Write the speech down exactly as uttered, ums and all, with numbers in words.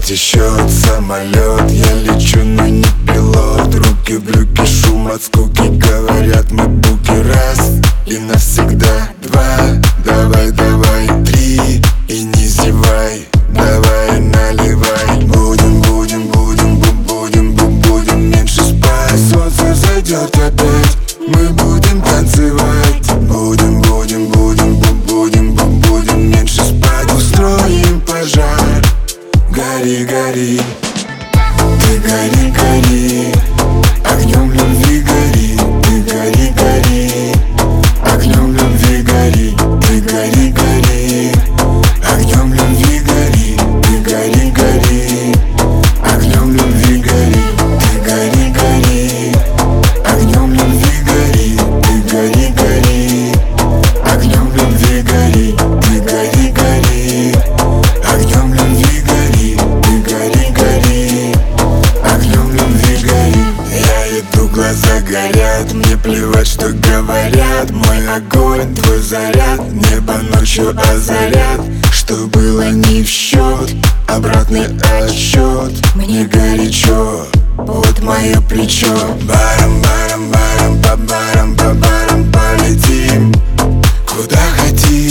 течет самолет, я лечу, но не пилот. Руки в брюки, шум от скуки, говорят мы буки. Раз и навсегда, два, давай, давай, три и не зевай, давай, наливай. Будем, будем, будем, бу будем, бу будем меньше спать. Солнце зайдет опять, мы будем танцевать. Будем, будем, будем, бу будем, бу будем меньше спать. Устроим пожар, гори, гори, ты гори, гори, огнем любви гори. Ты гори, гори, огнем любви гори. Ты гори, гори, огнем любви гори. Ты гори, гори, огнем любви гори. Ты гори, гори, огнем любви гори. Ты гори, гори, огнем любви гори. Ты гори, гори, огнем любви гори. Ты гори, гори, огнем любви гори. Я иду, глаза горят, мне плевать, что говорят. Мой огонь, твой заряд, небо ночью озарят. Что было не в счет, обратный отсчет. Мне горячо, вот мое плечо. Барам, барам, барам, по барам, по барам полетим, куда хотим.